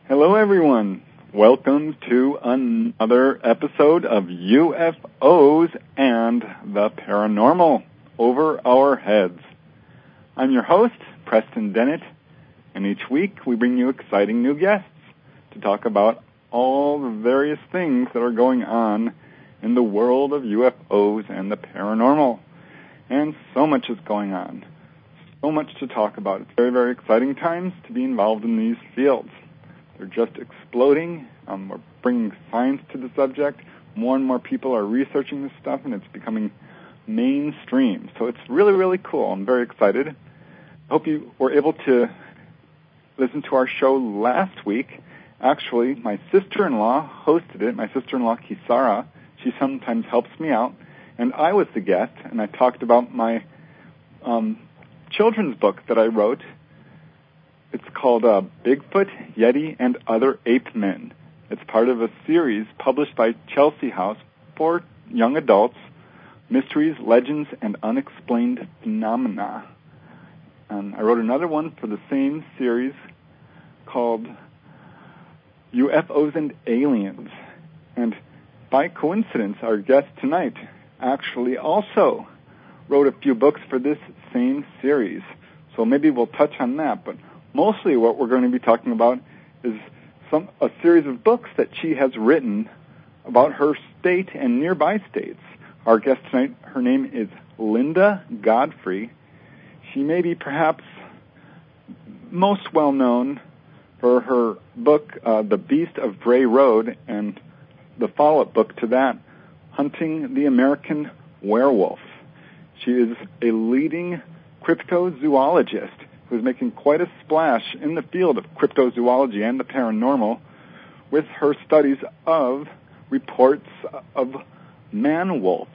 Hello, everyone. Welcome to another episode of UFOs and the Paranormal Over Our Heads. I'm your host, Preston Dennett, and each week we bring you exciting new guests to talk about all the various things that are going on in the world of UFOs and the paranormal. And so much is going on. So much to talk about. It's very, very exciting times to be involved in these fields. They're just exploding. We're bringing science to the subject. More and more people are researching this stuff, and it's becoming mainstream. So it's really, really cool. I'm very excited. I hope you were able to listen to our show last week. Actually, my sister-in-law hosted it. My sister-in-law, Kisara, she sometimes helps me out. And I was the guest, and I talked about my children's book that I wrote. It's called Bigfoot, Yeti, and Other Ape Men. It's part of a series published by Chelsea House for young adults, Mysteries, Legends, and Unexplained Phenomena. I wrote another one for the same series called UFOs and Aliens. And by coincidence, our guest tonight actually also wrote a few books for this same series. So maybe we'll touch on that, but mostly what we're going to be talking about is a series of books that she has written about her state and nearby states. Our guest tonight, her name is Linda Godfrey. She may be perhaps most well known for her book, The Beast of Bray Road, and the follow-up book to that, Hunting the American Werewolf. She is a leading cryptozoologist who's making quite a splash in the field of cryptozoology and the paranormal with her studies of reports of man-wolves,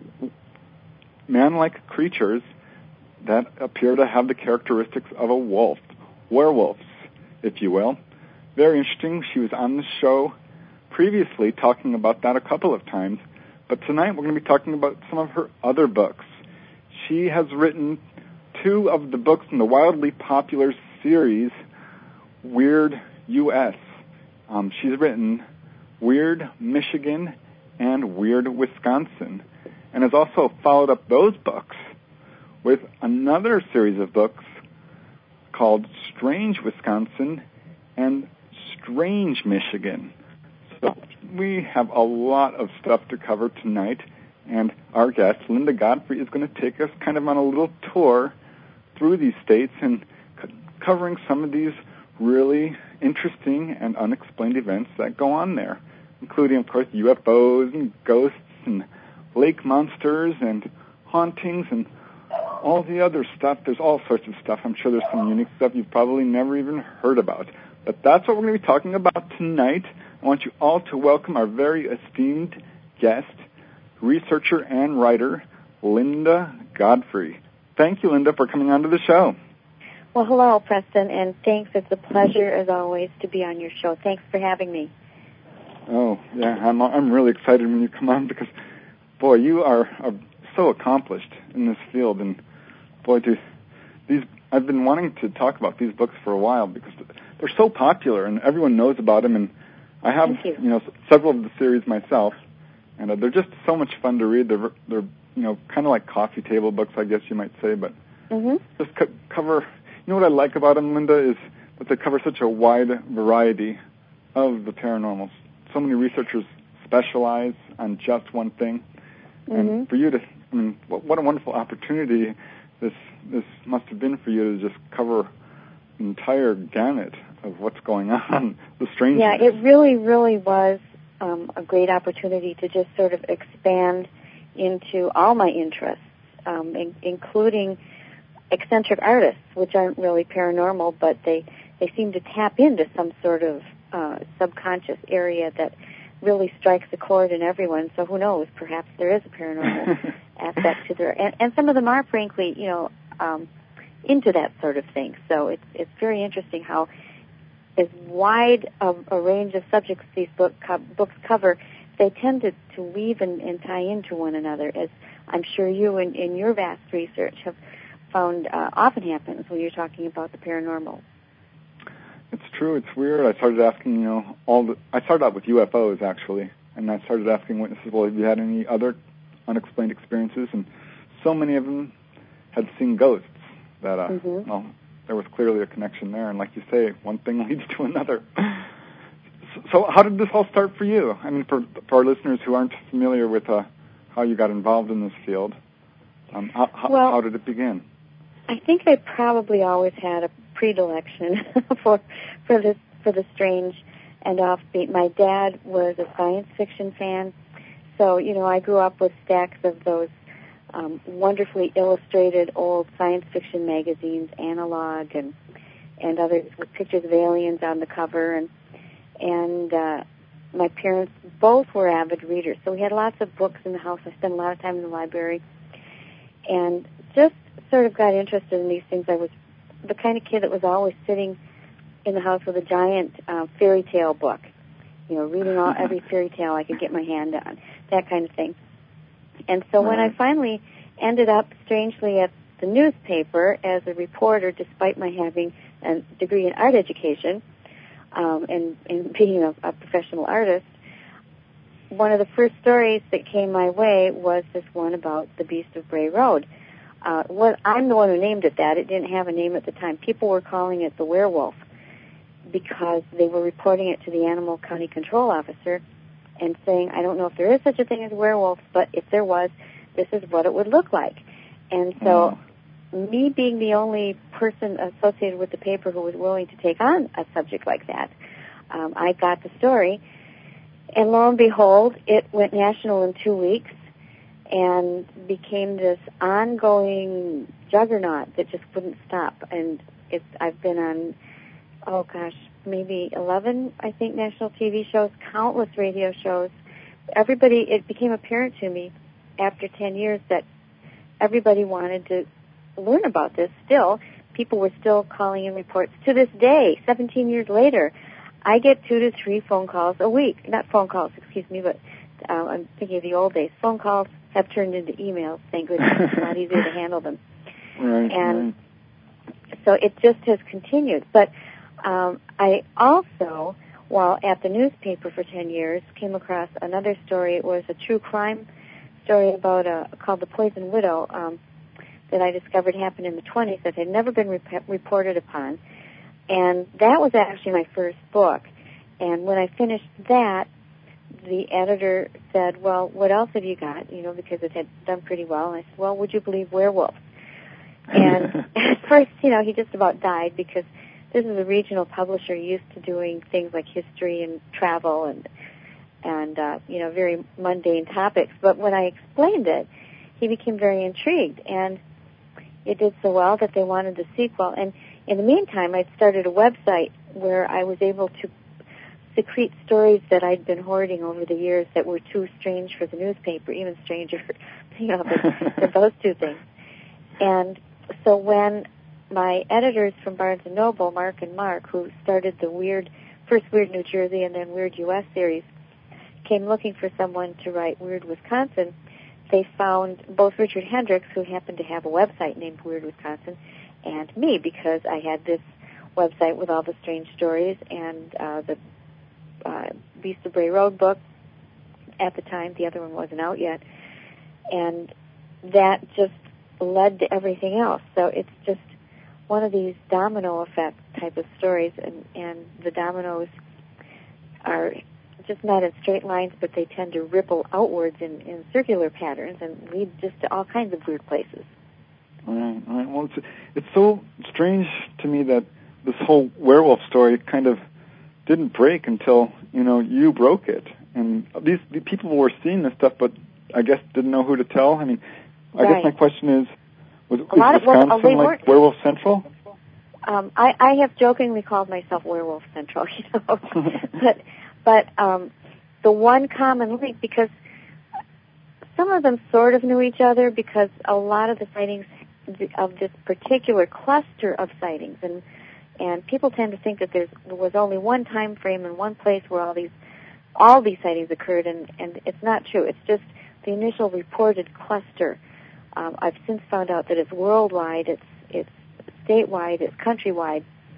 man-like creatures that appear to have the characteristics of a wolf, werewolves, if you will. Very interesting. She was on the show previously talking about that a couple of times, but tonight we're going to be talking about some of her other books. She has written two of the books in the wildly popular series, Weird U.S. She's written Weird Michigan and Weird Wisconsin, and has also followed up those books with another series of books called Strange Wisconsin and Strange Michigan. So we have a lot of stuff to cover tonight, and our guest, Linda Godfrey, is going to take us kind of on a little tour through these states and covering some of these really interesting and unexplained events that go on there, including, of course, UFOs and ghosts and lake monsters and hauntings and all the other stuff. There's all sorts of stuff. I'm sure there's some unique stuff you've probably never even heard about. But that's what we're going to be talking about tonight. I want you all to welcome our very esteemed guest, researcher and writer, Linda Godfrey. Thank you, Linda, for coming on to the show. Well, hello, Preston, and thanks. It's a pleasure, as always, to be on your show. Thanks for having me. Oh, yeah, I'm really excited when you come on because, boy, you are so accomplished in this field, and boy, I've been wanting to talk about these books for a while because they're so popular and everyone knows about them, and I have several of the series myself, and they're just so much fun to read. They're kind of like coffee table books, I guess you might say, but just cover. You know what I like about them, Linda, is that they cover such a wide variety of the paranormal. So many researchers specialize on just one thing, and for you to, what a wonderful opportunity this must have been for you to just cover the entire gamut of what's going on, the strangeness. Yeah, it really, really was a great opportunity to just sort of expand into all my interests, including eccentric artists, which aren't really paranormal, but they seem to tap into some sort of subconscious area that really strikes a chord in everyone. So who knows? Perhaps there is a paranormal aspect to there, and some of them are, frankly, into that sort of thing. So it's very interesting how as wide a range of subjects these books cover, they tend to weave and tie into one another, as I'm sure you in your vast research have found often happens when you're talking about the paranormal. It's true. It's weird. I started asking, I started out with UFOs, actually, and I started asking witnesses, well, have you had any other unexplained experiences? And so many of them had seen ghosts that, well, there was clearly a connection there. And like you say, one thing leads to another. So how did this all start for you? I mean, for our listeners who aren't familiar with how you got involved in this field, how did it begin? I think I probably always had a predilection for the strange and offbeat. My dad was a science fiction fan, so I grew up with stacks of those wonderfully illustrated old science fiction magazines, Analog and others with pictures of aliens on the cover, and my parents both were avid readers, so we had lots of books in the house. I spent a lot of time in the library, and just sort of got interested in these things. I was the kind of kid that was always sitting in the house with a giant fairy tale book, reading every fairy tale I could get my hand on, that kind of thing. And so when I finally ended up, strangely, at the newspaper as a reporter, despite my having a degree in art education and being a professional artist, one of the first stories that came my way was this one about the Beast of Bray Road. I'm the one who named it that. It didn't have a name at the time. People were calling it the werewolf because they were reporting it to the Animal County Control Officer and saying, I don't know if there is such a thing as werewolves, but if there was, this is what it would look like. And so me being the only person associated with the paper who was willing to take on a subject like that, I got the story. And lo and behold, it went national in 2 weeks and became this ongoing juggernaut that just wouldn't stop. And I've been on, maybe 11, I think, national TV shows, countless radio shows. It became apparent to me after 10 years that everybody wanted to learn about this still. People were still calling in reports. To this day, 17 years later, I get 2 to 3 phone calls a week. Not phone calls, but I'm thinking of the old days. Phone calls have turned into emails, thank goodness. It's a lot easier to handle them. Right. So it just has continued. But I also, while at the newspaper for 10 years, came across another story. It was a true crime story about called The Poison Widow that I discovered happened in the 20s that had never been reported upon. And that was actually my first book. And when I finished that, the editor said, well, what else have you got? Because it had done pretty well. And I said, well, would you believe werewolves? And at first, he just about died because this is a regional publisher used to doing things like history and travel and very mundane topics. But when I explained it, he became very intrigued. And it did so well that they wanted a sequel. And in the meantime, I'd started a website where I was able to secrete stories that I'd been hoarding over the years that were too strange for the newspaper, even stranger, than those two things. And so when my editors from Barnes & Noble, Mark and Mark, who started the first Weird New Jersey and then Weird U.S. series, came looking for someone to write Weird Wisconsin, they found both Richard Hendricks, who happened to have a website named Weird Wisconsin, and me, because I had this website with all the strange stories and the Beast of Bray Road book at the time. The other one wasn't out yet. And that just led to everything else. So it's just one of these domino effect type of stories, and the dominoes are just not in straight lines, but they tend to ripple outwards in circular patterns and lead just to all kinds of weird places. All right. Well, it's so strange to me that this whole werewolf story kind of didn't break until, you broke it. And the people were seeing this stuff, but I guess didn't know who to tell. I mean, I guess my question is Wisconsin like Werewolf Central? I have jokingly called myself Werewolf Central, But the one common link, because some of them sort of knew each other, because a lot of the sightings of this particular cluster of sightings, and people tend to think that there was only one time frame in one place where all these sightings occurred, and it's not true. It's just the initial reported cluster. I've since found out that it's worldwide, it's statewide, it's countrywide,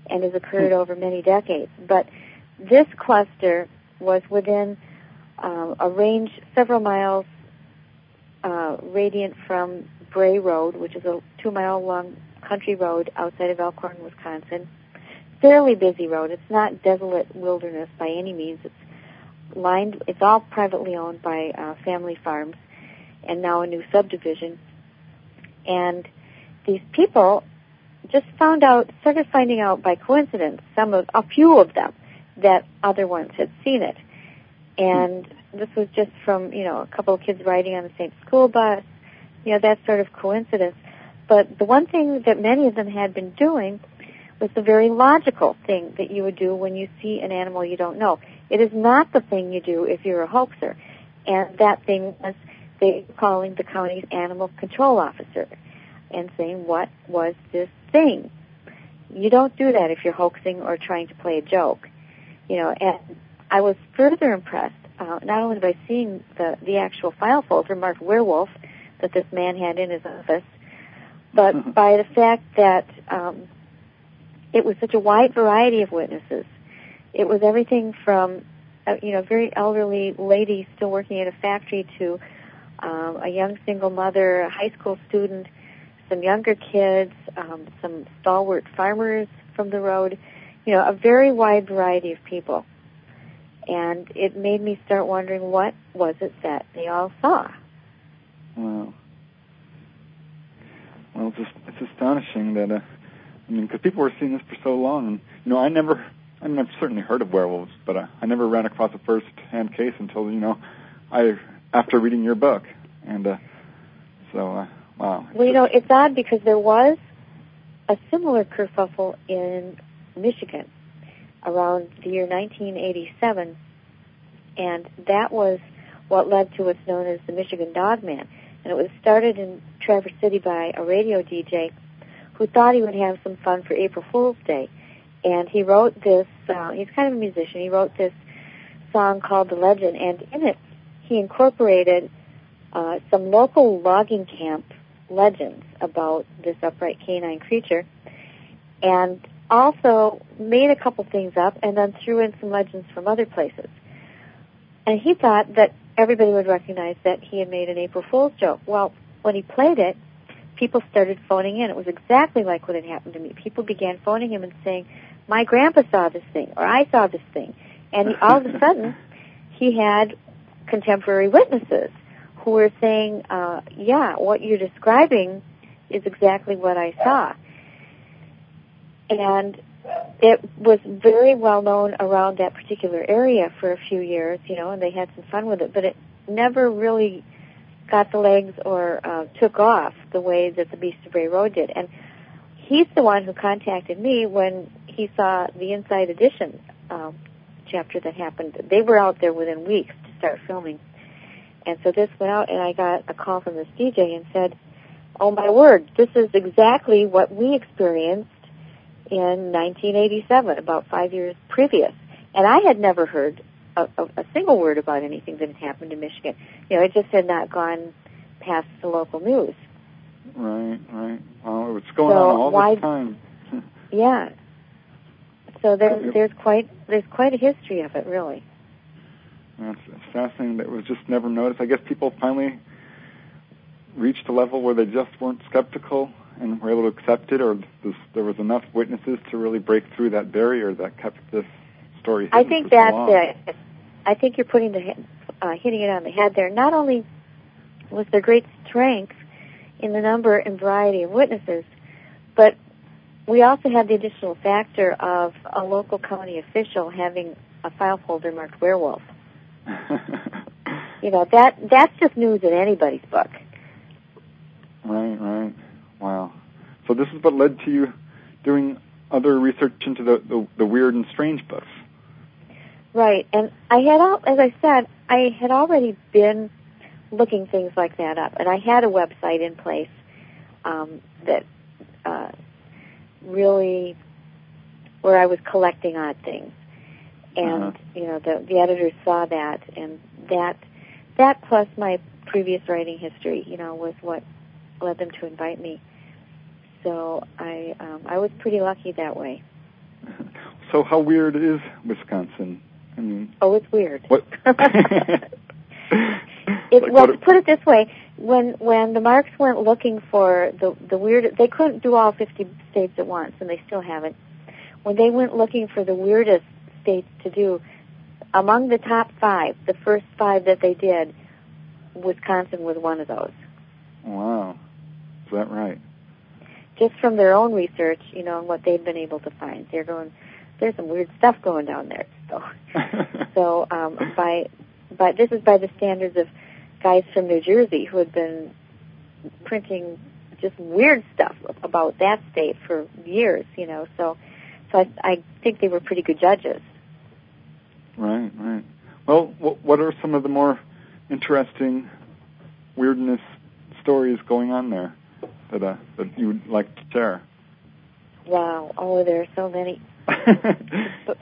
and has occurred over many decades. But this cluster was within a range several miles radiant from Bray Road, which is a 2-mile-long country road outside of Elkhorn, Wisconsin. Fairly busy road. It's not desolate wilderness by any means. It's all privately owned by family farms, and now a new subdivision. And these people just started finding out by coincidence, a few of them, that other ones had seen it. And this was just from, a couple of kids riding on the same school bus, that sort of coincidence. But the one thing that many of them had been doing was the very logical thing that you would do when you see an animal you don't know. It is not the thing you do if you're a hoaxer. And that thing was they calling the county's animal control officer and saying, what was this thing? You don't do that if you're hoaxing or trying to play a joke. And I was further impressed, not only by seeing the actual file folder marked werewolf that this man had in his office, but by the fact that it was such a wide variety of witnesses. It was everything from, a very elderly lady still working at a factory to a young single mother, a high school student, some younger kids, some stalwart farmers from the road, a very wide variety of people. And it made me start wondering, what was it that they all saw? Wow. Well, it's astonishing that, because people were seeing this for so long. And, I've certainly heard of werewolves, but I never ran across a first-hand case until, after reading your book. And wow. Well, it's odd because there was a similar kerfuffle in Michigan around the year 1987, and that was what led to what's known as the Michigan Dogman. And it was started in Traverse City by a radio DJ who thought he would have some fun for April Fool's Day. And he wrote this, he's kind of a musician, he wrote this song called The Legend, and in it he incorporated some local logging camp legends about this upright canine creature, and also made a couple things up and then threw in some legends from other places. And he thought that everybody would recognize that he had made an April Fool's joke. Well, when he played it, people started phoning in. It was exactly like what had happened to me. People began phoning him and saying, my grandpa saw this thing, or I saw this thing. And all of a sudden, he had contemporary witnesses who were saying, what you're describing is exactly what I saw. And it was very well known around that particular area for a few years, and they had some fun with it, but it never really got the legs or took off the way that the Beast of Bray Road did. And he's the one who contacted me when he saw the Inside Edition chapter that happened. They were out there within weeks to start filming. And so this went out, and I got a call from this DJ and said, oh, my word, this is exactly what we experienced in 1987, about 5 years previous. And I had never heard a single word about anything that had happened in Michigan. It just had not gone past the local news. Right. Well, it's going on all the time. Yeah. So there's quite a history of it, really. It's fascinating that it was just never noticed. I guess people finally reached a level where they just weren't skeptical and were able to accept it, or there was enough witnesses to really break through that barrier that kept this story hidden. I think that's it. I think you're hitting it on the head there. Not only was there great strength in the number and variety of witnesses, but we also had the additional factor of a local county official having a file folder marked werewolf. That's just news in anybody's book. Right. Wow. So this is what led to you doing other research into the weird and strange books. Right. And I had already been looking things like that up, and I had a website in place that really where I was collecting odd things. And, the editors saw that, and that plus my previous writing history, was what led them to invite me. So I was pretty lucky that way. So how weird is Wisconsin? I mean, it's weird. What? To put it this way, when the Marks went looking for the weird, they couldn't do all 50 states at once, and they still haven't. When they went looking for the weirdest states to do, among the top 5, the first 5 that they did, Wisconsin was one of those. Wow. Is that right? Just from their own research, and what they've been able to find. They're going, there's some weird stuff going down there. So this is by the standards of guys from New Jersey who had been printing just weird stuff about that state for years, So I think they were pretty good judges. Right. Well, what are some of the more interesting weirdness stories going on there that you would like to share? Wow! Oh, there are so many. but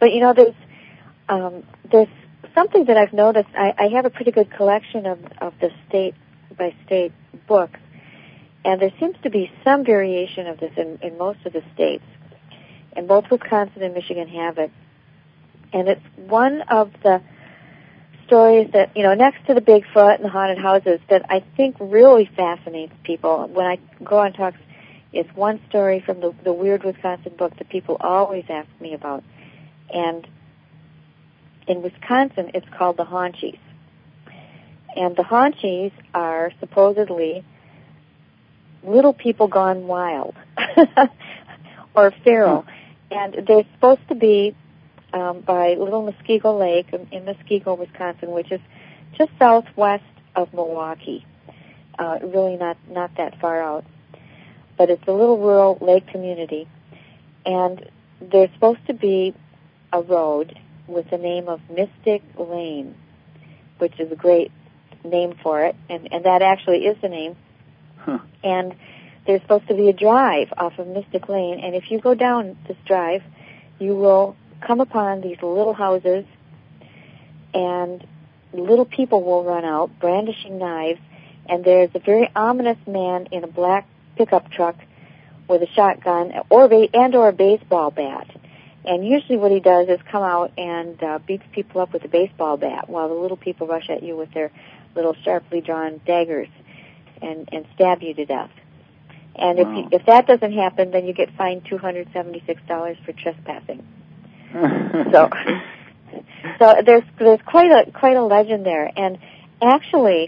there's something that I've noticed. I have a pretty good collection of the state by state books, and there seems to be some variation of this in most of the states, and both Wisconsin and Michigan have it. And it's one of the stories that, next to the Bigfoot and the haunted houses, that I think really fascinates people. When I go on talks, it's one story from the Weird Wisconsin book that people always ask me about. And in Wisconsin, it's called the Haunchies. And the Haunchies are supposedly little people gone wild or feral. And they're supposed to be by Little Muskego Lake in Muskego, Wisconsin, which is just southwest of Milwaukee, really not that far out. But it's a little rural lake community. And there's supposed to be a road with the name of Mystic Lane, which is a great name for it, and that actually is the name. Huh. And there's supposed to be a drive off of Mystic Lane, and if you go down this drive, you will come upon these little houses, and little people will run out brandishing knives, and there's a very ominous man in a black pickup truck with a shotgun or a baseball bat. And usually what he does is come out and beats people up with a baseball bat while the little people rush at you with their little sharply drawn daggers and stab you to death. And wow. if that doesn't happen, then you get fined $276 for trespassing. So there's quite a legend there. And actually,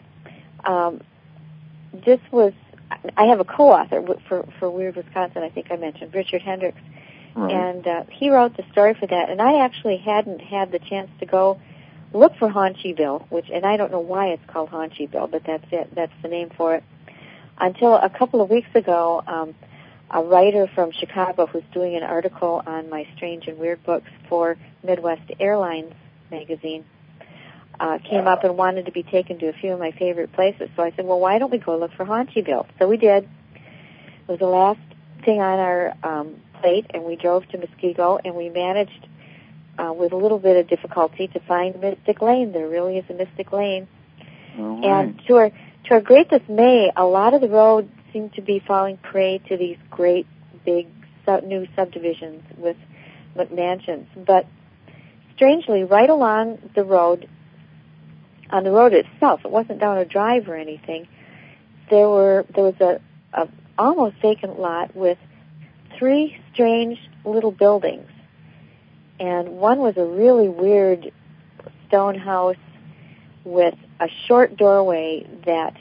this was, I have a co-author for Weird Wisconsin, I think I mentioned, Richard Hendricks. Right. And he wrote the story for that. And I actually hadn't had the chance to go look for Haunchieville, and I don't know why it's called Haunchieville, but that's it. That's the name for it. Until a couple of weeks ago, a writer from Chicago who's doing an article on my strange and weird books for Midwest Airlines magazine came up and wanted to be taken to a few of my favorite places. So I said, well, why don't we go look for Haunchieville? So we did. It was the last thing on our plate, and we drove to Muskego, and we managed, with a little bit of difficulty, to find Mystic Lane. There really is a Mystic Lane. Oh, right. And to our great dismay, a lot of the road seemed to be falling prey to these great, big, new subdivisions with mansions. But strangely, right along the road, on the road itself, it wasn't down a drive or anything, there was a almost vacant lot with 3 strange little buildings. And one was a really weird stone house with a short doorway that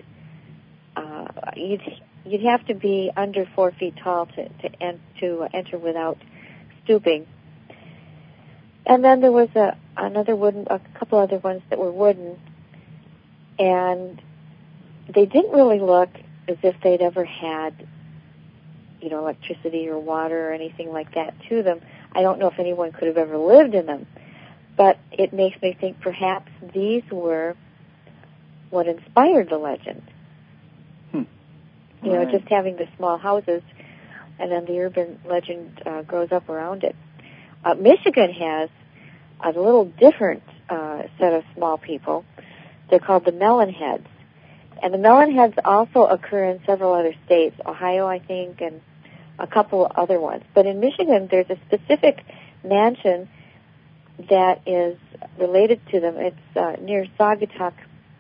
you'd have to be under 4 feet tall to enter without stooping. And then there was a couple other ones that were wooden, and they didn't really look as if they'd ever had, electricity or water or anything like that to them. I don't know if anyone could have ever lived in them, but it makes me think perhaps these were what inspired the legend. Right. Just having the small houses, and then the urban legend grows up around it. Michigan has a little different set of small people. They're called the Melonheads. And the Melonheads also occur in several other states, Ohio, I think, and a couple other ones. But in Michigan, there's a specific mansion that is related to them. It's near Saugatuck,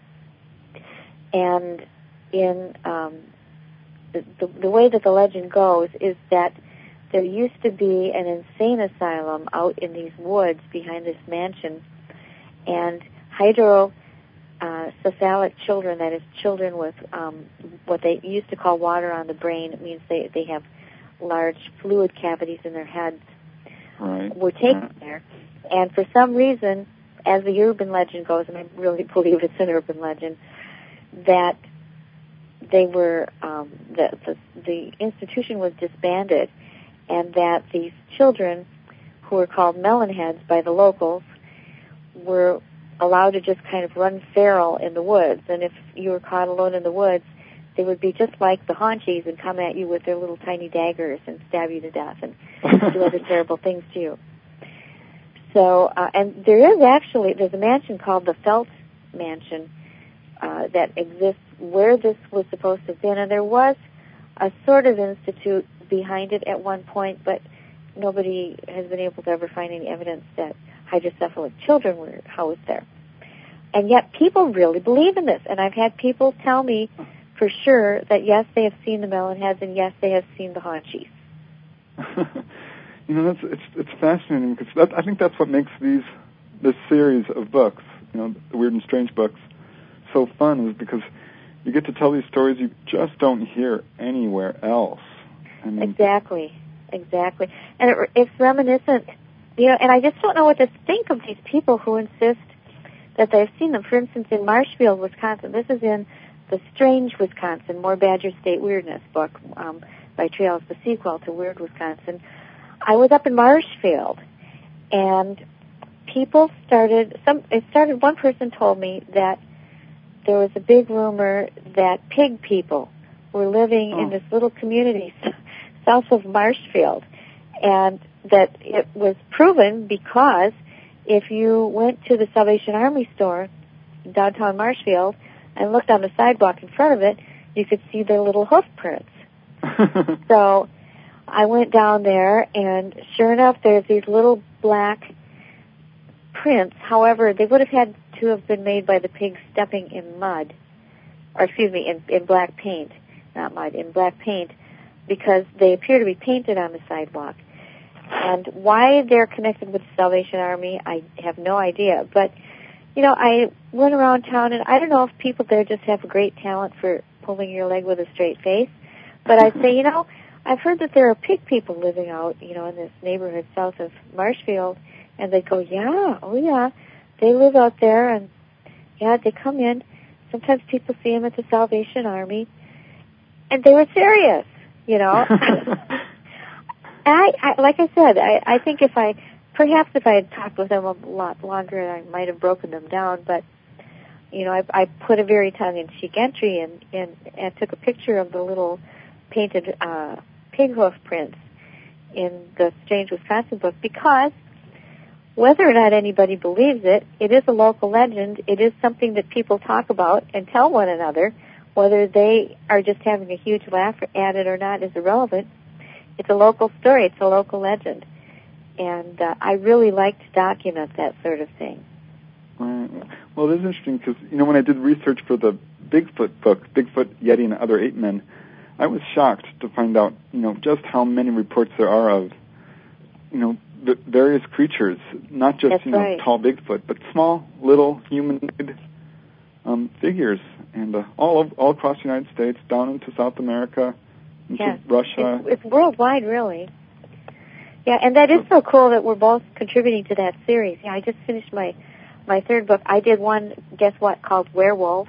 and in the way that the legend goes is that there used to be an insane asylum out in these woods behind this mansion, and hydrocephalic children, that is children with what they used to call water on the brain. It means they have large fluid cavities in their heads, right, were taken there. And for some reason, as the urban legend goes, and I really believe it's an urban legend, that they were, the institution was disbanded, and that these children, who were called melonheads by the locals, were allowed to just kind of run feral in the woods. And if you were caught alone in the woods, they would be just like the Haunchies and come at you with their little tiny daggers and stab you to death and do other terrible things to you. So, and there's a mansion called the Felt Mansion that exists where this was supposed to have been, and there was a sort of institute behind it at one point, but nobody has been able to ever find any evidence that hydrocephalic children were housed there. And yet people really believe in this, and I've had people tell me for sure that yes, they have seen the melonheads, and yes, they have seen the Haunchies. It's fascinating because I think that's what makes this series of books, the Weird and Strange books, so fun, is because you get to tell these stories you just don't hear anywhere else. Exactly. And it's reminiscent, and I just don't know what to think of these people who insist that they've seen them. For instance, in Marshfield, Wisconsin, this is in the Strange Wisconsin, More Badger State Weirdness book by Trails, the sequel to Weird Wisconsin. I was up in Marshfield, and one person told me that there was a big rumor that pig people were living in this little community south of Marshfield, and that it was proven because if you went to the Salvation Army store in downtown Marshfield and looked on the sidewalk in front of it, you could see their little hoof prints. So I went down there, and sure enough, there's these little black prints. However, they would have had to have been made by the pigs stepping in mud, or excuse me, in black paint, not mud, in black paint, because they appear to be painted on the sidewalk. And why they're connected with the Salvation Army, I have no idea. But, I went around town, and I don't know if people there just have a great talent for pulling your leg with a straight face, but I'd say, I've heard that there are pig people living out, in this neighborhood south of Marshfield, and they go, yeah, they live out there, and, they come in. Sometimes people see them at the Salvation Army, and they were serious, I like I said, I think if I had talked with them a lot longer, I might have broken them down, but, I put a very tongue-in-cheek entry and took a picture of the little painted pig hoof prints in the Strange Wisconsin book, because whether or not anybody believes it, it is a local legend. It is something that people talk about and tell one another. Whether they are just having a huge laugh at it or not is irrelevant. It's a local story. It's a local legend. And I really like to document that sort of thing. Well, it is interesting because, when I did research for the Bigfoot book, Bigfoot, Yeti, and Other Ape Men, I was shocked to find out, just how many reports there are of, the various creatures, not just, tall Bigfoot, but small, little, humanoid figures, and all across the United States, down into South America, into Russia. It's worldwide, really. Yeah, and that is so cool that we're both contributing to that series. I just finished my third book. I did one, guess what, called Werewolves.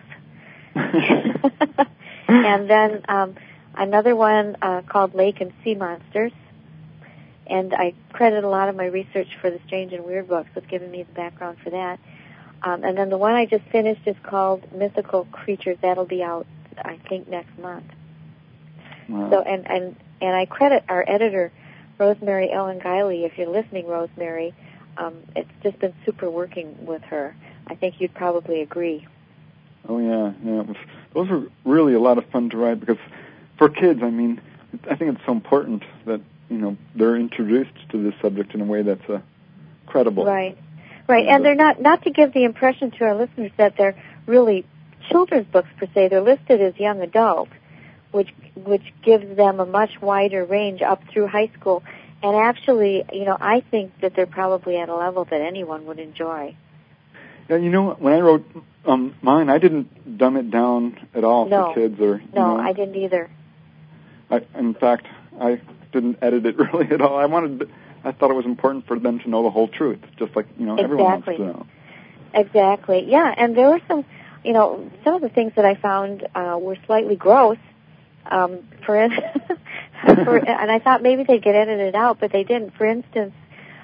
And then another one called Lake and Sea Monsters. And I credit a lot of my research for the Strange and Weird books with giving me the background for that. And then the one I just finished is called Mythical Creatures. That'll be out, I think, next month. Wow. So, and I credit our editor, Rosemary Ellen Guiley. If you're listening, Rosemary, it's just been super working with her. I think you'd probably agree. Oh, yeah. Those were really a lot of fun to write because for kids, I think it's so important that, they're introduced to this subject in a way that's credible. Right. And they're not to give the impression to our listeners that they're really children's books per se. They're listed as young adult, which gives them a much wider range up through high school. And actually, I think that they're probably at a level that anyone would enjoy. Yeah, when I wrote mine, I didn't dumb it down at all for kids or. No, I didn't either. In fact, I didn't edit it really at all. I thought it was important for them to know the whole truth, just like everyone wants to know. Exactly. Yeah, and there were some of the things that I found were slightly gross. And I thought maybe they'd get edited out, but they didn't. For instance,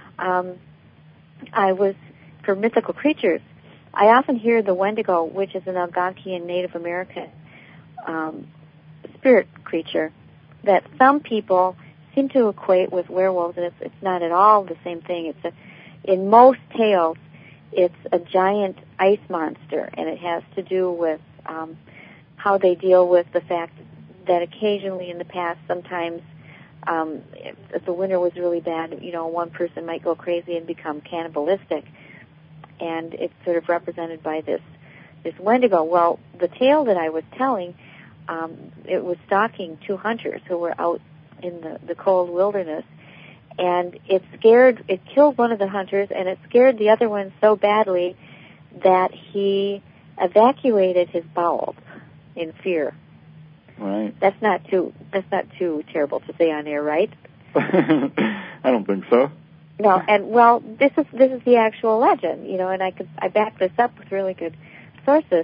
for mythical creatures, I often hear the Wendigo, which is an Algonquian Native American spirit creature, that some people seem to equate with werewolves, and it's not at all the same thing. In most tales, it's a giant ice monster, and it has to do with how they deal with the fact that occasionally in the past, sometimes if the winter was really bad, one person might go crazy and become cannibalistic, and it's sort of represented by this Wendigo. Well, the tale that I was telling, it was stalking two hunters who were out in the cold wilderness, and it killed one of the hunters, and it scared the other one so badly that he evacuated his bowels in fear. Right. That's not too terrible to say on air, right? I don't think so. No, and this is the actual legend, and I back this up with really good sources.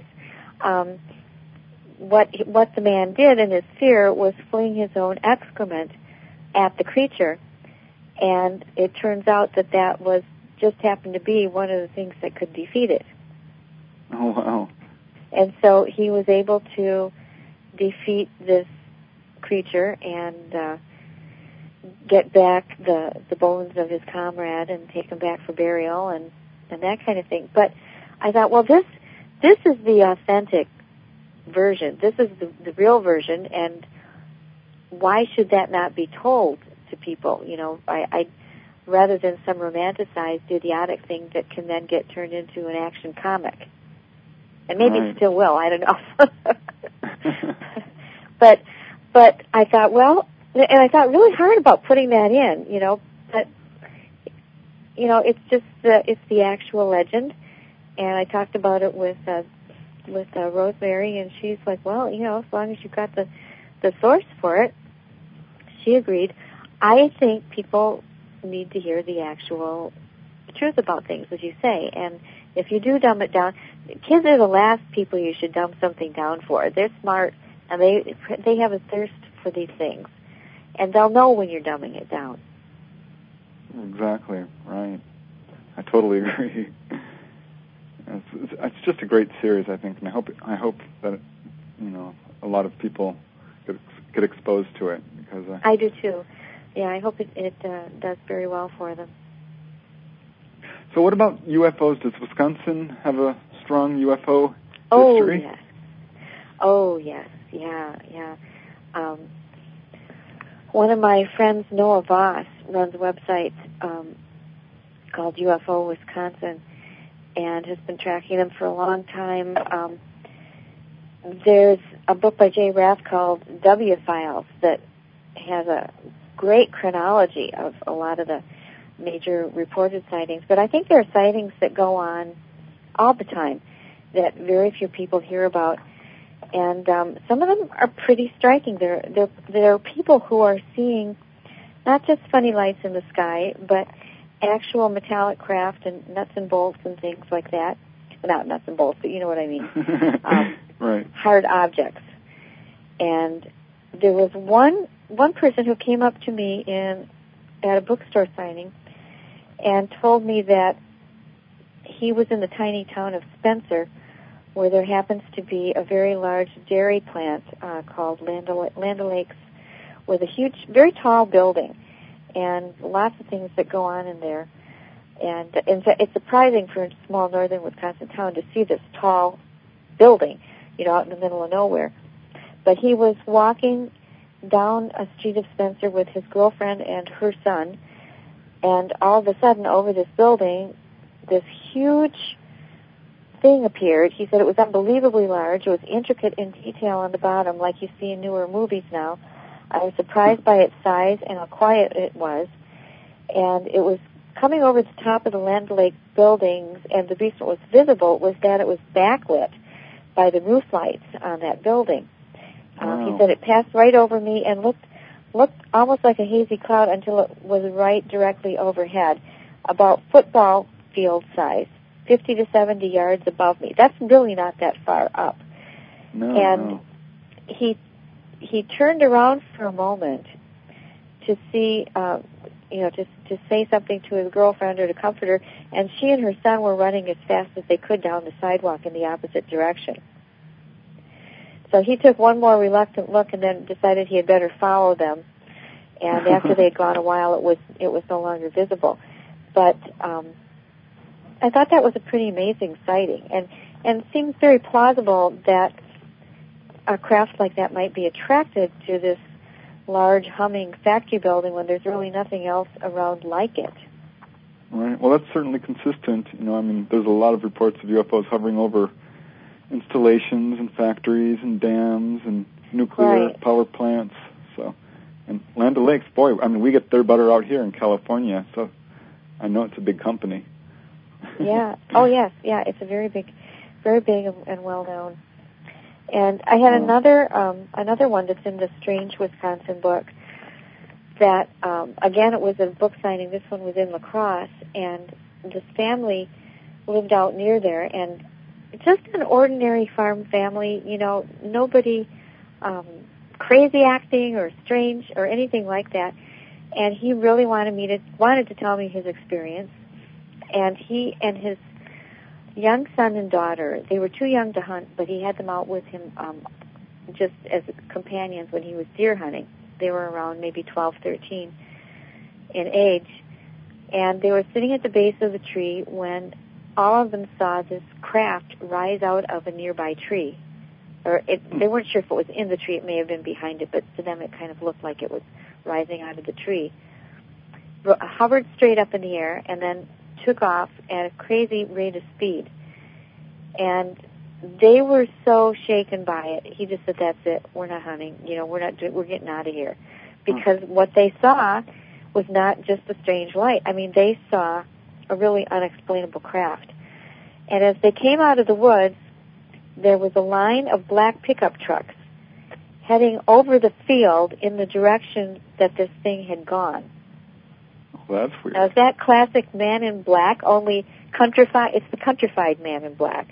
What the man did in his fear was fling his own excrement at the creature, and it turns out that was just happened to be one of the things that could defeat it. Oh, wow. And so he was able to defeat this creature and get back the bones of his comrade and take them back for burial and that kind of thing. But I thought, well, this is the authentic version. This is the real version, and why should that not be told to people? I rather than some romanticized, idiotic thing that can then get turned into an action comic. And maybe it still will, I don't know. But I thought, and I thought really hard about putting that in, but, it's just it's the actual legend. And I talked about it with Rosemary, and she's like, well, as long as you've got the source for it, she agreed. I think people need to hear the actual truth about things, as you say, and if you do dumb it down, kids are the last people you should dumb something down for. They're smart, and they have a thirst for these things, and they'll know when you're dumbing it down. Exactly, right. I totally agree. It's just a great series, I think, and I hope that a lot of people get exposed to it because I do too. Yeah, I hope it does very well for them. So, what about UFOs? Does Wisconsin have a strong UFO history? Oh yes, yeah. One of my friends, Noah Voss, runs a website called UFO Wisconsin, and has been tracking them for a long time. There's a book by Jay Rath called W-Files that has a great chronology of a lot of the major reported sightings. But I think there are sightings that go on all the time that very few people hear about. And some of them are pretty striking. There are people who are seeing not just funny lights in the sky, but actual metallic craft and nuts and bolts and things like that. Not nuts and bolts, but you know what I mean. Right. Hard objects. And there was one person who came up to me at a bookstore signing and told me that he was in the tiny town of Spencer, where there happens to be a very large dairy plant called Land O'Lakes, with a huge, very tall building and lots of things that go on in there. And it's surprising for a small northern Wisconsin town to see this tall building, out in the middle of nowhere. But he was walking down a street of Spencer with his girlfriend and her son, and all of a sudden over this building, this huge thing appeared. He said it was unbelievably large. It was intricate in detail on the bottom, like you see in newer movies now. I was surprised by its size and how quiet it was. And it was coming over the top of the Land Lake buildings, and the reason it was visible was that it was backlit by the roof lights on that building. Wow. He said it passed right over me and looked almost like a hazy cloud until it was right directly overhead, about football field size, 50 to 70 yards above me. That's really not that far up. No. He turned around for a moment to see, to say something to his girlfriend or to comfort her, and she and her son were running as fast as they could down the sidewalk in the opposite direction. So he took one more reluctant look and then decided he had better follow them. And after they had gone a while, it was no longer visible. But I thought that was a pretty amazing sighting, and it seems very plausible that a craft like that might be attracted to this large humming factory building when there's really nothing else around like it. Right. Well, that's certainly consistent. There's a lot of reports of UFOs hovering over installations and factories and dams and nuclear power plants. So, and Land O'Lakes, boy, we get their butter out here in California, so I know it's a big company. Yeah. Oh, yes. Yeah, it's a very big and well known. And I had another one that's in the Strange Wisconsin book that, again, it was a book signing. This one was in La Crosse, and this family lived out near there, and just an ordinary farm family, nobody crazy acting or strange or anything like that. And he really wanted to tell me his experience. And he and his young son and daughter, they were too young to hunt, but he had them out with him just as companions when he was deer hunting. They were around maybe 12, 13 in age. And they were sitting at the base of the tree when all of them saw this craft rise out of a nearby tree. They weren't sure if it was in the tree. It may have been behind it, but to them it kind of looked like it was rising out of the tree. Hovered straight up in the air and then took off at a crazy rate of speed. And they were so shaken by it. He just said, "That's it. We're not hunting. We're getting out of here." Because what they saw was not just a strange light. They saw a really unexplainable craft. And as they came out of the woods, there was a line of black pickup trucks heading over the field in the direction that this thing had gone. Well, that's weird. Now, is that classic Man in Black, only countrified? It's the countrified Man in Black.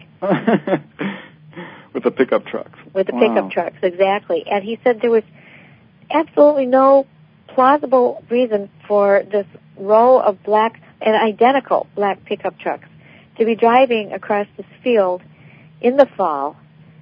With the pickup trucks. With the pickup trucks, exactly. And he said there was absolutely no plausible reason for this row of black and identical black pickup trucks to be driving across this field in the fall,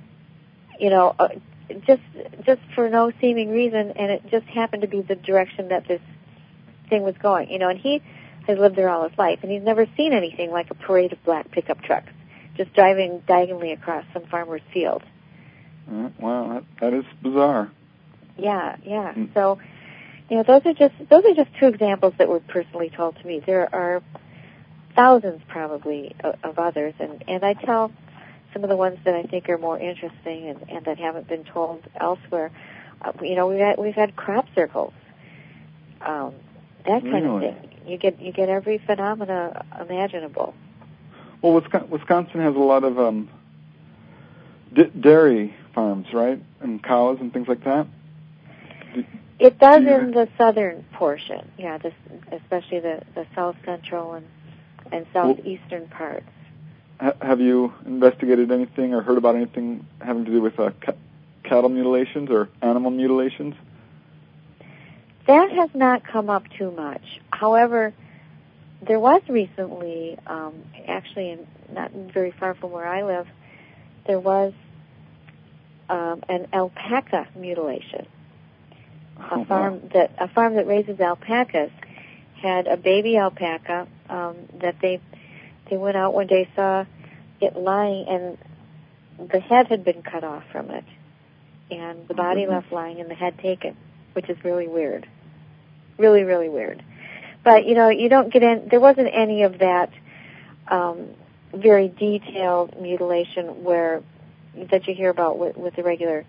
just for no seeming reason, and it just happened to be the direction that this thing was going, and he has lived there all his life, and he's never seen anything like a parade of black pickup trucks just driving diagonally across some farmer's field. Wow, that is bizarre. Yeah. So, those are just two examples that were personally told to me. There are thousands probably of others, and I tell some of the ones that I think are more interesting and that haven't been told elsewhere. We've had crop circles, that kind of thing. You get every phenomena imaginable. Well, Wisconsin has a lot of dairy farms, right, and cows and things like that. It does in the southern portion, especially the south central and southeastern parts. Have you investigated anything or heard about anything having to do with cattle mutilations or animal mutilations? That has not come up too much. However, there was recently, actually not very far from where I live, there was an alpaca mutilation. A farm that raises alpacas had a baby alpaca that they went out one day, saw it lying, and the head had been cut off from it, and the body left lying and the head taken. which is really weird. Really, really weird. But, you don't get in, there wasn't any of that very detailed mutilation that you hear about with the regular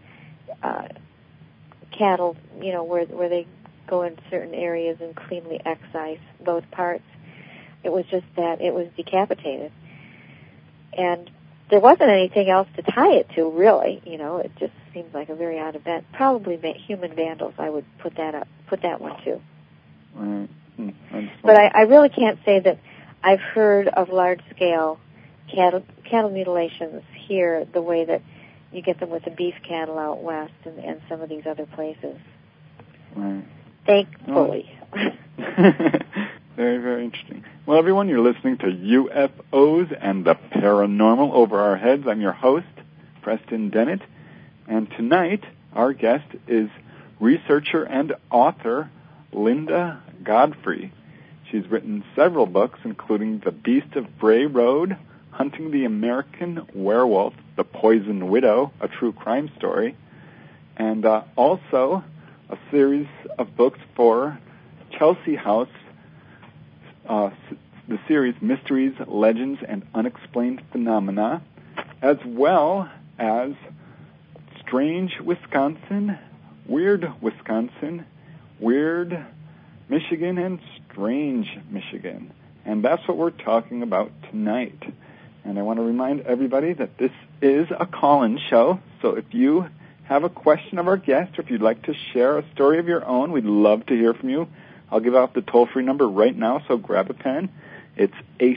cattle, where they go in certain areas and cleanly excise those parts. It was just that it was decapitated. And there wasn't anything else to tie it to, really. It just seems like a very odd event. Probably human vandals, I would put that one too. Right. But I really can't say that I've heard of large-scale cattle mutilations here the way that you get them with the beef cattle out west and some of these other places. Right. Thankfully. Very, very interesting. Well, everyone, you're listening to UFOs and the Paranormal Over Our Heads. I'm your host, Preston Dennett, and tonight our guest is researcher and author Linda Godfrey. She's written several books, including The Beast of Bray Road, Hunting the American Werewolf, The Poison Widow, a true crime story, and also a series of books for Chelsea House, the series Mysteries, Legends, and Unexplained Phenomena, as well as Strange Wisconsin, Weird Wisconsin, Weird Michigan, and Strange Michigan. And that's what we're talking about tonight. And I want to remind everybody that this is a call-in show, so if you have a question of our guest, or if you'd like to share a story of your own, we'd love to hear from you. I'll give out the toll-free number right now, so grab a pen. It's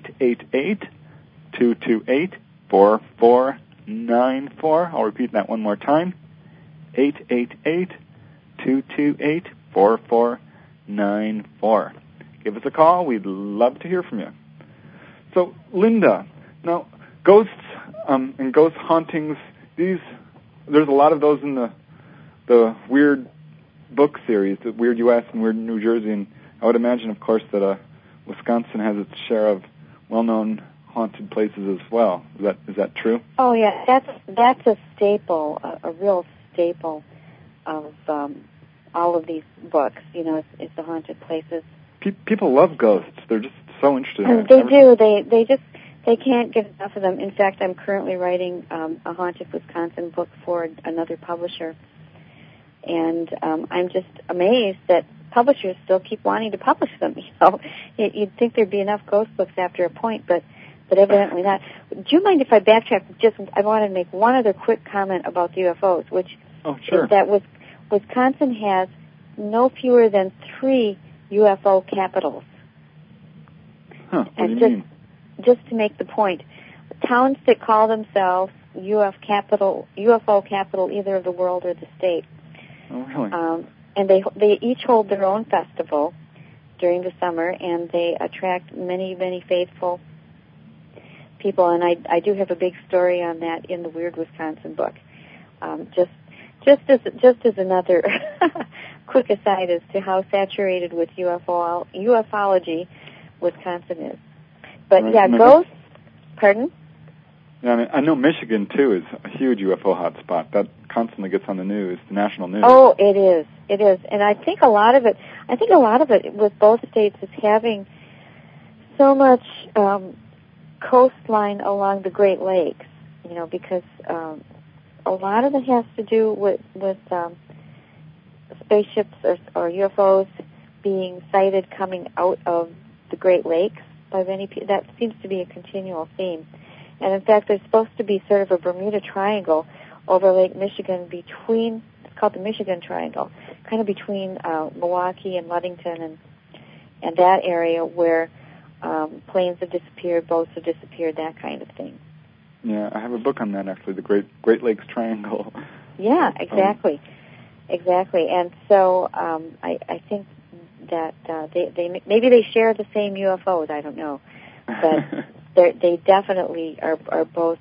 888-228-4494. I'll repeat that one more time. 888-228-4494. Give us a call. We'd love to hear from you. So, Linda, now, ghosts and ghost hauntings, there's a lot of those in the Weird book series, the Weird U.S. and Weird New Jersey, and I would imagine, of course, that Wisconsin has its share of well-known haunted places as well. Is that true? Oh yeah, that's a staple, a real staple of all of these books. It's the haunted places. People love ghosts. They're just so interested in it. They do. They can't get enough of them. In fact, I'm currently writing a Haunted Wisconsin book for another publisher. And I'm just amazed that publishers still keep wanting to publish them. You'd think there'd be enough ghost books after a point, but evidently not. Do you mind if I backtrack? I want to make one other quick comment about the UFOs, which is that Wisconsin has no fewer than 3 UFO capitals. Huh? What do you mean? Just to make the point, towns that call themselves UFO capital, either of the world or the state. Oh, really? And they each hold their own festival during the summer, and they attract many, many faithful people. And I do have a big story on that in the Weird Wisconsin book. Just as another quick aside as to how saturated with ufology Wisconsin is. But ghosts. Pardon? Yeah, I know Michigan too is a huge UFO hotspot. That constantly gets on the news, the national news. Oh, it is, and I think a lot of it with both states is having so much coastline along the Great Lakes. Because a lot of it has to do with spaceships or UFOs being sighted coming out of the Great Lakes by many people. That seems to be a continual theme. And in fact, there's supposed to be sort of a Bermuda Triangle over Lake Michigan it's called the Michigan Triangle, kind of between Milwaukee and Ludington and that area where planes have disappeared, boats have disappeared, that kind of thing. Yeah, I have a book on that, actually, the Great Lakes Triangle. Yeah, exactly. And so I think that maybe they share the same UFOs, I don't know. But they definitely are both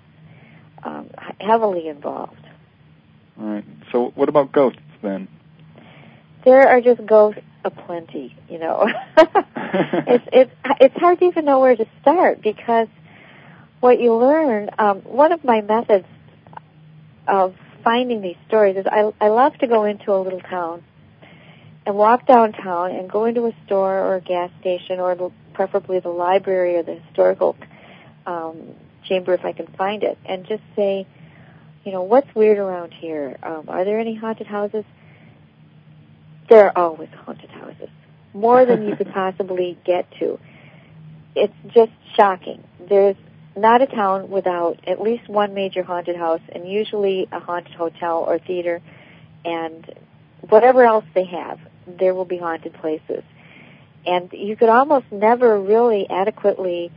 heavily involved. All right. So what about ghosts, then? There are just ghosts aplenty, It's hard to even know where to start, because what you learn, one of my methods of finding these stories is I love to go into a little town and walk downtown and go into a store or a gas station or preferably the library or the historical chamber if I can find it, and just say, what's weird around here? Are there any haunted houses? There are always haunted houses, more than you could possibly get to. It's just shocking. There's not a town without at least one major haunted house, and usually a haunted hotel or theater, and whatever else they have, there will be haunted places. And you could almost never really adequately,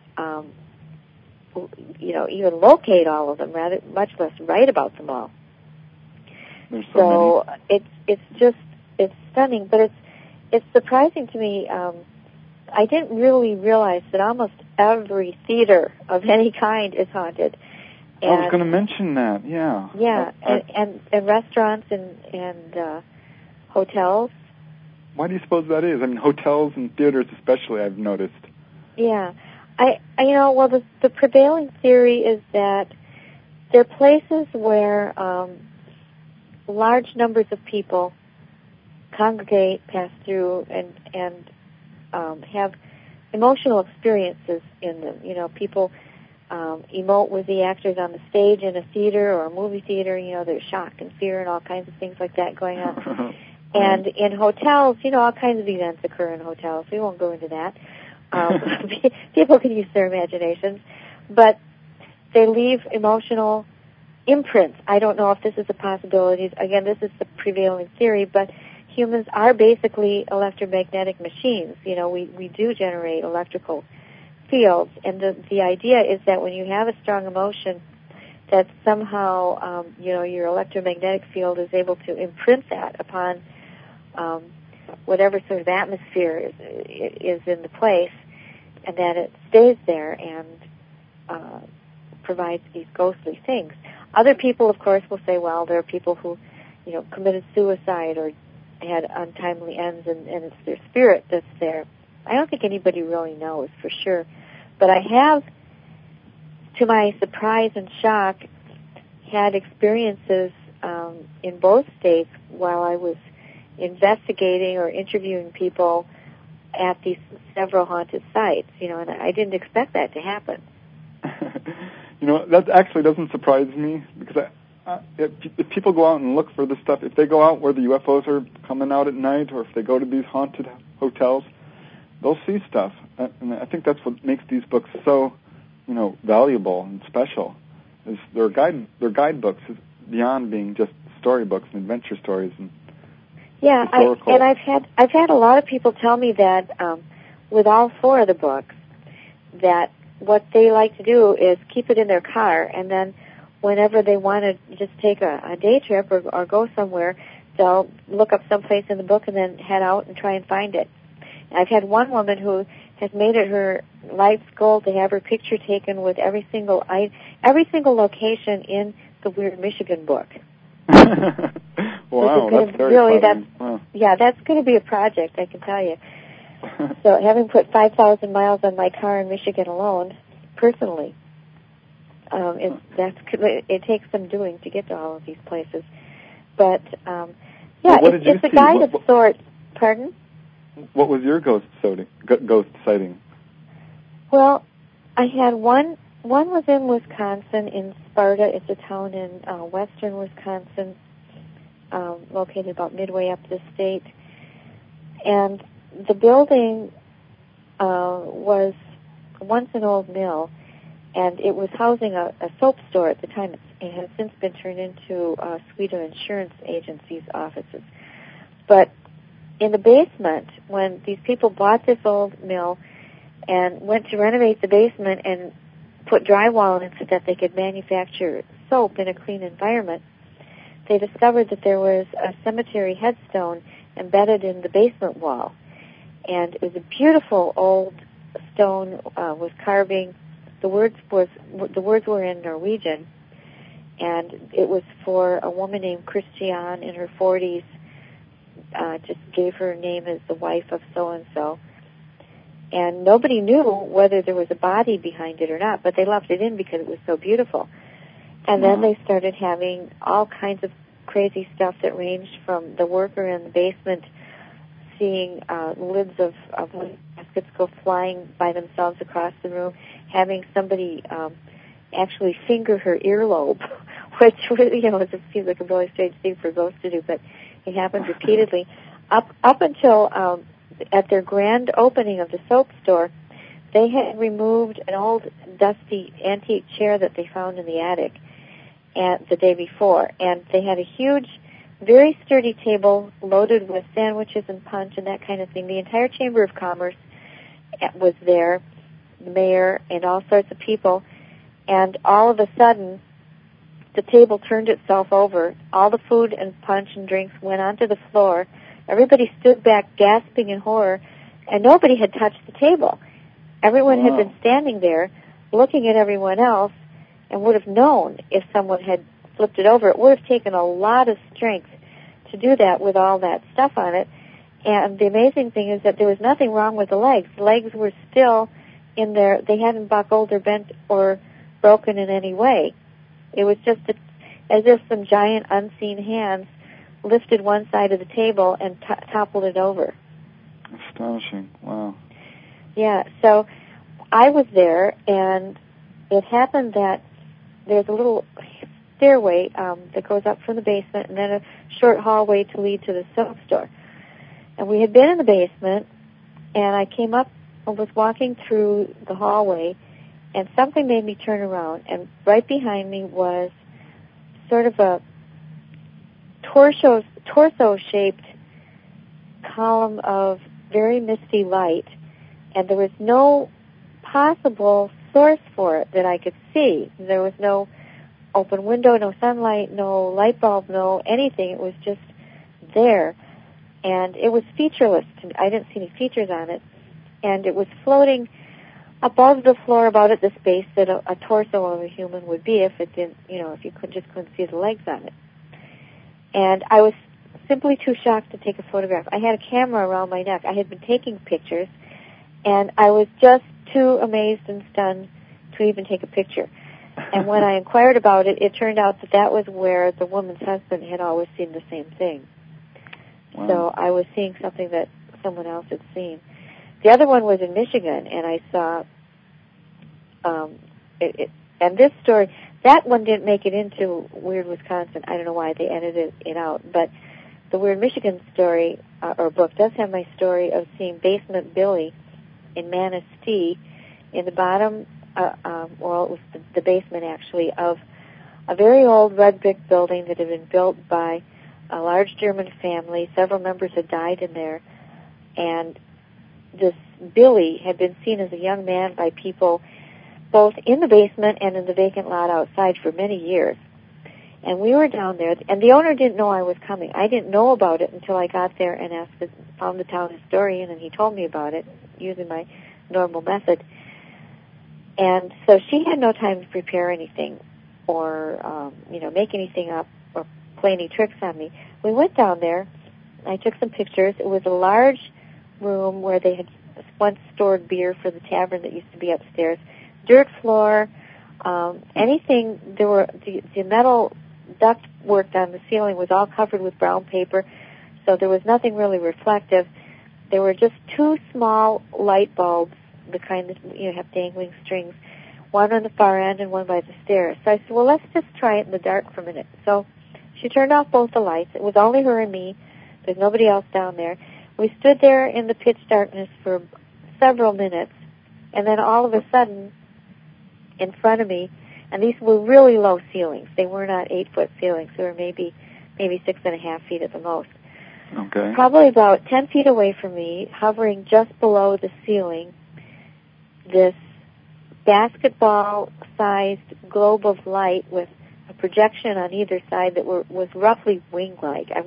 even locate all of them, rather much less write about them all. There's so many. It's stunning, but it's surprising to me. I didn't really realize that almost every theater of any kind is haunted. And I was going to mention that, yeah. Yeah, and restaurants and hotels. Why do you suppose that is? I mean, hotels and theaters especially, I've noticed. Yeah. The prevailing theory is that there are places where large numbers of people congregate, pass through, and have emotional experiences in them. People emote with the actors on the stage in a theater or a movie theater. There's shock and fear and all kinds of things like that going on. And in hotels, all kinds of events occur in hotels. We won't go into that. People can use their imaginations, but they leave emotional imprints. I don't know if this is a possibility. Again, this is the prevailing theory, but humans are basically electromagnetic machines. We do generate electrical fields, and the idea is that when you have a strong emotion, that somehow, your electromagnetic field is able to imprint that upon whatever sort of atmosphere is in the place, and that it stays there and provides these ghostly things. Other people, of course, will say, well, there are people who, committed suicide or had untimely ends, and it's their spirit that's there. I don't think anybody really knows for sure. But I have, to my surprise and shock, had experiences in both states while I was investigating or interviewing people at these several haunted sites, and I didn't expect that to happen. That actually doesn't surprise me, because if people go out and look for this stuff, if they go out where the UFOs are coming out at night, or if they go to these haunted hotels, they'll see stuff. And I think that's what makes these books so, valuable and special. Is they're guidebooks beyond being just storybooks and adventure stories and historical. I've had a lot of people tell me that with all four of the books, that what they like to do is keep it in their car, and then whenever they want to just take a day trip or go somewhere, they'll look up someplace in the book and then head out and try and find it. And I've had one woman who has made it her life's goal to have her picture taken with every single location in the Weird Michigan book. Wow, that's very fun. Wow. Yeah, that's going to be a project, I can tell you. So having put 5,000 miles on my car in Michigan alone, personally, it takes some doing to get to all of these places. But, it's a guide of sorts. Pardon? What was your ghost sighting? Well, I had one was in Wisconsin, in Sparta. It's a town in western Wisconsin, located about midway up the state. And the building was once an old mill, and it was housing a soap store at the time. It has since been turned into a suite of insurance agencies' offices. But in the basement, when these people bought this old mill and went to renovate the basement and put drywall in so that they could manufacture soap in a clean environment, they discovered that there was a cemetery headstone embedded in the basement wall. And it was a beautiful old stone with carving. The words were in Norwegian, and it was for a woman named Christiane in her 40s. Just gave her name as the wife of so-and-so. And nobody knew whether there was a body behind it or not, but they left it in because it was so beautiful. And then they started having all kinds of crazy stuff that ranged from the worker in the basement seeing lids of baskets go flying by themselves across the room, having somebody actually finger her earlobe, which really, it seems like a really strange thing for ghosts to do, but it happens repeatedly. Up until at their grand opening of the soap store, they had removed an old dusty antique chair that they found in the attic the day before, and they had a huge, very sturdy table loaded with sandwiches and punch and that kind of thing. The entire Chamber of Commerce was there, the mayor and all sorts of people, and all of a sudden the table turned itself over. All the food and punch and drinks went onto the floor. Everybody stood back gasping in horror, and nobody had touched the table. Everyone had been standing there looking at everyone else and would have known if someone had flipped it over. It would have taken a lot of strength to do that with all that stuff on it. And the amazing thing is that there was nothing wrong with the legs. The legs were still in there. They hadn't buckled or bent or broken in any way. It was just as if some giant unseen hands lifted one side of the table and toppled it over. Astonishing. Wow. Yeah, so I was there, and it happened that there's a little stairway that goes up from the basement and then a short hallway to lead to the soap store. And we had been in the basement, and I came up and was walking through the hallway, and something made me turn around, and right behind me was sort of a torso-shaped column of very misty light, and there was no possible source for it that I could see. There was no open window, no sunlight, no light bulb, no anything. It was just there, and it was featureless to me. I didn't see any features on it, and it was floating above the floor about at the space that a torso of a human would be if it didn't, if you couldn't see the legs on it. And I was simply too shocked to take a photograph. I had a camera around my neck. I had been taking pictures, and I was just too amazed and stunned to even take a picture. And when I inquired about it, it turned out that was where the woman's husband had always seen the same thing. Wow. So I was seeing something that someone else had seen. The other one was in Michigan, and I saw, and this story, that one didn't make it into Weird Wisconsin. I don't know why they edited it out, but the Weird Michigan story, or book, does have my story of seeing Basement Billy in Manistee in the bottom, it was the basement actually, of a very old red brick building that had been built by a large German family. Several members had died in there, and this Billy had been seen as a young man by people both in the basement and in the vacant lot outside for many years. And we were down there, and the owner didn't know I was coming. I didn't know about it until I got there and found the town historian, and he told me about it using my normal method. And so she had no time to prepare anything or, make anything up or play any tricks on me. We went down there. I took some pictures. It was a large room where they had once stored beer for the tavern that used to be upstairs. Dirt floor, anything. There were the metal duct work on the ceiling was all covered with brown paper, so there was nothing really reflective. There were just two small light bulbs, the kind that have dangling strings, one on the far end and one by the stairs. So I said, well, let's just try it in the dark for a minute. So she turned off both the lights. It was only her and me. There's nobody else down there. We stood there in the pitch darkness for several minutes, and then all of a sudden, in front of me, and these were really low ceilings. They were not 8-foot ceilings. They were maybe 6.5 feet at the most. Okay. Probably about 10 feet away from me, hovering just below the ceiling, this basketball-sized globe of light with a projection on either side that was roughly wing-like. It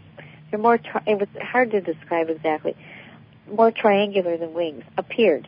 was hard to describe exactly. More triangular than wings, appeared.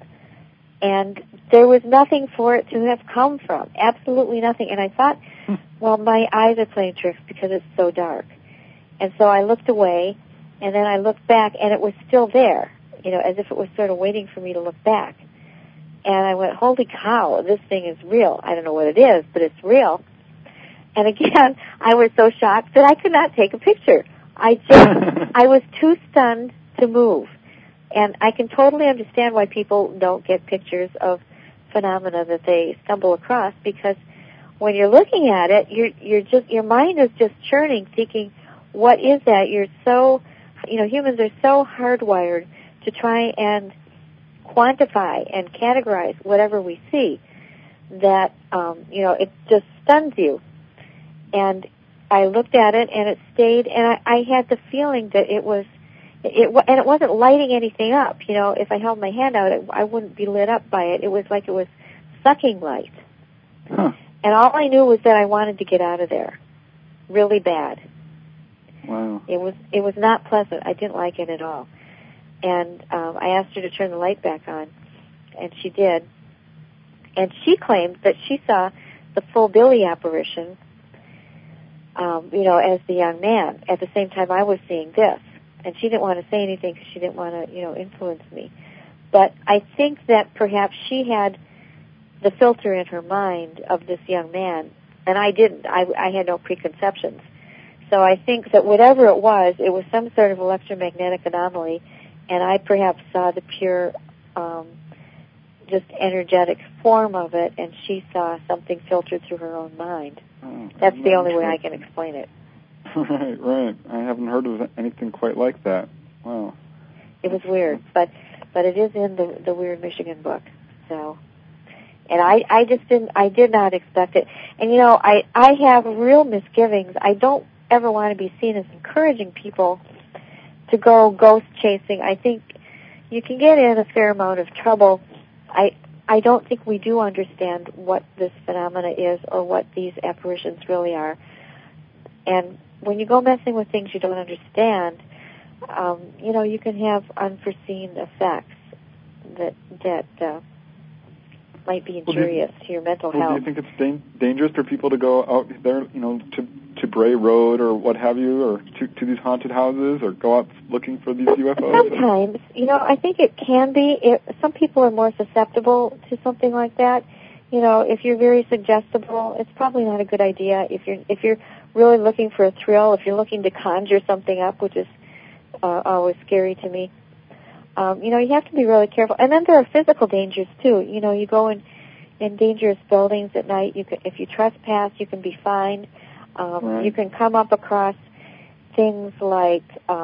And there was nothing for it to have come from. Absolutely nothing. And I thought, well, my eyes are playing tricks because it's so dark. And so I looked away, and then I looked back, and it was still there, as if it was sort of waiting for me to look back. And I went, holy cow, this thing is real. I don't know what it is, but it's real. And again, I was so shocked that I could not take a picture. I was too stunned to move. And I can totally understand why people don't get pictures of phenomena that they stumble across, because when you're looking at it, your mind is just churning, thinking, what is that? You're so, humans are so hardwired to try and quantify and categorize whatever we see that, it just stuns you. And I looked at it, and it stayed, and I had the feeling that it wasn't lighting anything up. If I held my hand out, I wouldn't be lit up by it. It was like it was sucking light. Huh. And all I knew was that I wanted to get out of there really bad. Wow. It was not pleasant. I didn't like it at all. And I asked her to turn the light back on, and she did. And she claimed that she saw the full Billy apparition, as the young man. At the same time, I was seeing this. And she didn't want to say anything because she didn't want to, influence me. But I think that perhaps she had the filter in her mind of this young man, and I didn't. I had no preconceptions. So I think that whatever it was some sort of electromagnetic anomaly, and I perhaps saw the pure, just energetic form of it, and she saw something filtered through her own mind. Oh, that's the only way I can explain it. Right. I haven't heard of anything quite like that. Wow. It was weird, but it is in the Weird Michigan book. So, and I did not expect it. And I have real misgivings. I don't ever want to be seen as encouraging people to go ghost chasing. I think you can get in a fair amount of trouble. I don't think we do understand what this phenomena is or what these apparitions really are. And when you go messing with things you don't understand, you can have unforeseen effects that might be injurious to your mental health. Do you think it's dangerous for people to go out there, to Bray Road or what have you, or to these haunted houses, or go out looking for these UFOs? Sometimes, I think it can be. Some people are more susceptible to something like that. If you're very suggestible, it's probably not a good idea. If you're really looking for a thrill, if you're looking to conjure something up, which is always scary to me, you have to be really careful. And then there are physical dangers too. You go in dangerous buildings at night. If you trespass, you can be fined. Right. You can come up across things like,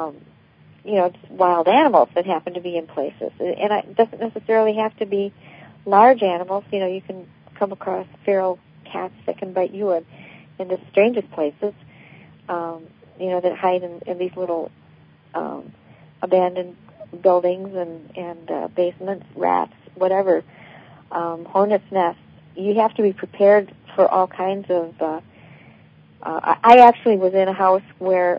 just wild animals that happen to be in places. And it doesn't necessarily have to be large animals. You can come across feral cats that can bite you in the strangest places, that hide in these little abandoned buildings and basements, rats, whatever, hornets' nests. You have to be prepared for all kinds of... I actually was in a house where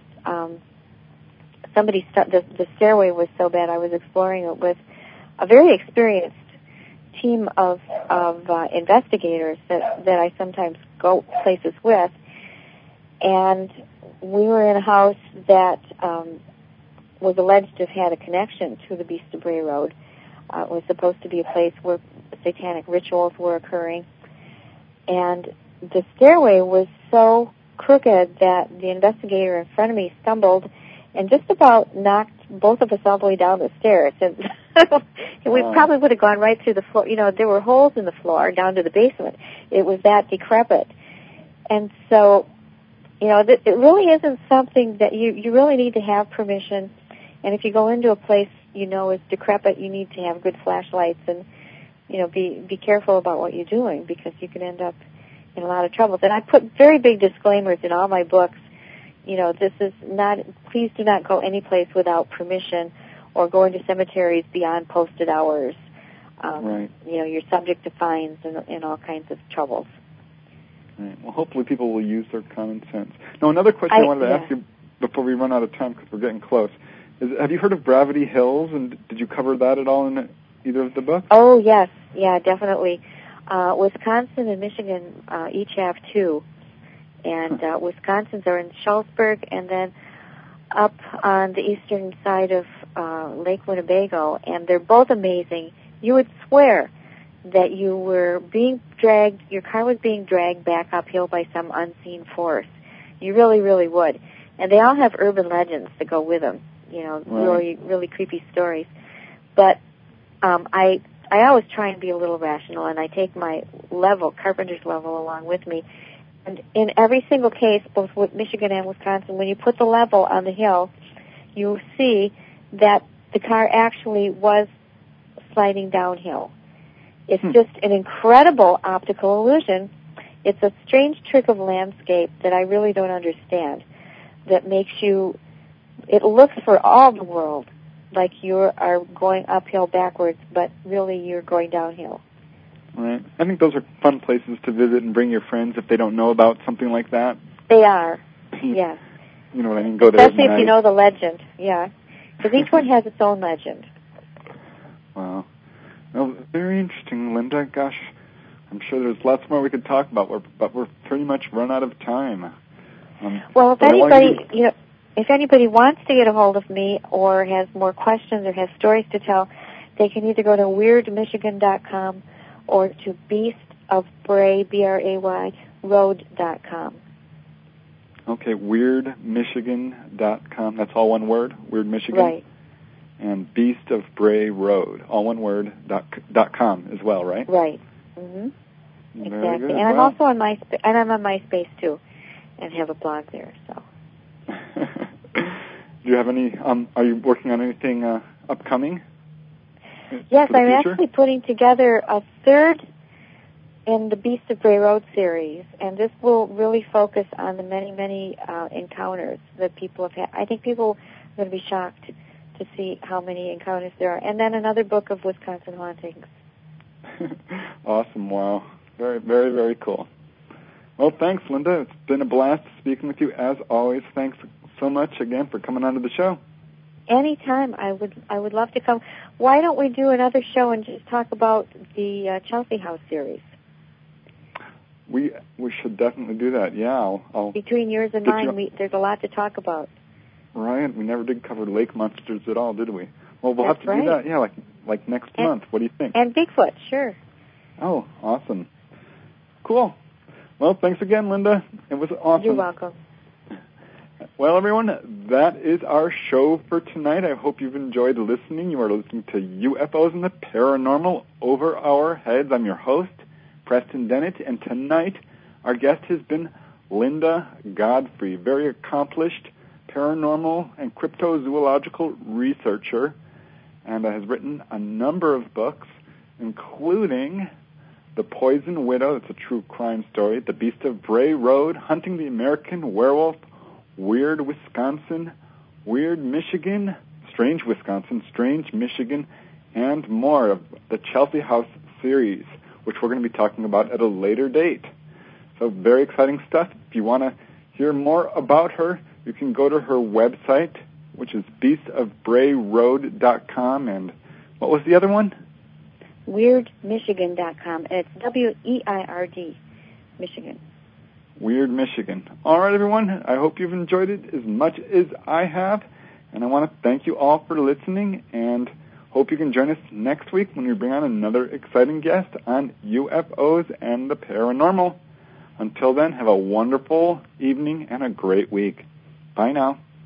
the stairway was so bad I was exploring it with a very experienced team of investigators that I sometimes go places with, and we were in a house that was alleged to have had a connection to the Beast of Bray Road. It was supposed to be a place where satanic rituals were occurring, and the stairway was so crooked that the investigator in front of me stumbled and just about knocked both of us all the way down the stairs. And we probably would have gone right through the floor. There were holes in the floor down to the basement. It was that decrepit. And so, it really isn't something that you really need to have permission. And if you go into a place is decrepit, you need to have good flashlights and, be careful about what you're doing, because you can end up in a lot of trouble. And I put very big disclaimers in all my books. This is not, please do not go any place without permission, or go into cemeteries beyond posted hours. Right. You're subject to fines and all kinds of troubles. Right. Well, hopefully people will use their common sense. Now, another question I wanted to ask you before we run out of time, because we're getting close, is, have you heard of Gravity Hills, and did you cover that at all in either of the books? Oh, yes. Yeah, definitely. Wisconsin and Michigan each have two. And Wisconsin's are in Schultzburg, and then up on the eastern side of Lake Winnebago. And they're both amazing. You would swear that you were being dragged, your car was being dragged back uphill by some unseen force. You really, really would. And they all have urban legends that go with them. really, really creepy stories. But I always try and be a little rational, and I take my level, carpenter's level, along with me. And in every single case, both with Michigan and Wisconsin, when you put the level on the hill, you see that the car actually was sliding downhill. It's just an incredible optical illusion. It's a strange trick of landscape that I really don't understand, that makes you, it looks for all the world like you are going uphill backwards, but really you're going downhill. Right. I think those are fun places to visit and bring your friends if they don't know about something like that. They are, yes. You know what I mean? Go there especially if you know the legend, yeah. Because each one has its own legend. Wow. Well, very interesting, Linda. Gosh, I'm sure there's lots more we could talk about, but we're pretty much run out of time. Well, if anybody wants to get a hold of me or has more questions or has stories to tell, they can either go to weirdmichigan.com or to beastofbray, B-R-A-Y, road.com. Okay, weirdmichigan.com. That's all one word, Weird Michigan? Right. And Beast of Bray Road, all one word, .com as well, right? Right. Mm-hmm. Exactly. Good. And I'm also on MySpace, and I'm on MySpace too, and have a blog there. So. Do you have any? Are you working on anything upcoming? Yes, I'm actually putting together a third in the Beast of Bray Road series, and this will really focus on the many, many encounters that people have had. I think people are going to be shocked to see how many encounters there are. And then another book of Wisconsin hauntings. Awesome. Wow. Very, very, very cool. Well, thanks, Linda. It's been a blast speaking with you as always. Thanks so much again for coming onto the show. Anytime. I would love to come. Why don't we do another show and just talk about the Chelsea House series? We should definitely do that. Yeah. I'll between yours and mine, there's a lot to talk about. Right. We never did cover lake monsters at all, did we? Well, we'll That's have to do that. Yeah, like next month. What do you think? And Bigfoot, sure. Oh, awesome. Cool. Well, thanks again, Linda. It was awesome. You're welcome. Well, everyone, that is our show for tonight. I hope you've enjoyed listening. You are listening to UFOs and the Paranormal Over Our Heads. I'm your host, Preston Dennett, and tonight our guest has been Linda Godfrey, very accomplished paranormal and cryptozoological researcher, and has written a number of books, including The Poison Widow, it's a true crime story, The Beast of Bray Road, Hunting the American Werewolf, Weird Wisconsin, Weird Michigan, Strange Wisconsin, Strange Michigan, and more of the Chelsea House series, which we're going to be talking about at a later date. So very exciting stuff. If you want to hear more about her, you can go to her website, which is beastofbrayroad.com. And what was the other one? WeirdMichigan.com. And it's W-E-I-R-D, Michigan. Weird Michigan. All right, everyone. I hope you've enjoyed it as much as I have. And I want to thank you all for listening and hope you can join us next week when we bring on another exciting guest on UFOs and the paranormal. Until then, have a wonderful evening and a great week. Bye now.